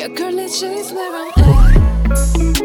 Yeah, girl, let's chase where I'm at.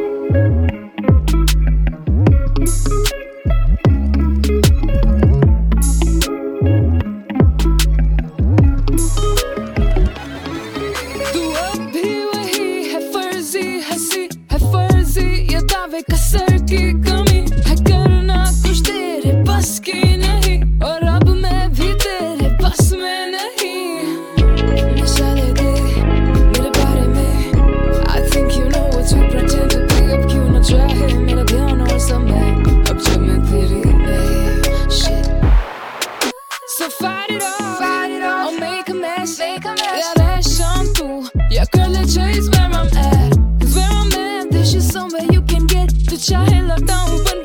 ये दावे कसर की कमी है, करना कुछ तेरे बस की नहीं, और अब मैं भी तेरे बस में नहीं। मिसालें दे मेरे बारे में, I think you know what you pretend to be, अब क्यों ना चाहे मेरा ध्यान और समय, अब जब मैं तेरी नहीं। Shit, so fight it all, or make a mess, yeah, that's शाम तू, yeah, girl, let's chase where I'm at, 'cause where I'm at, there's just somewhere you can get to चाहे lockdown।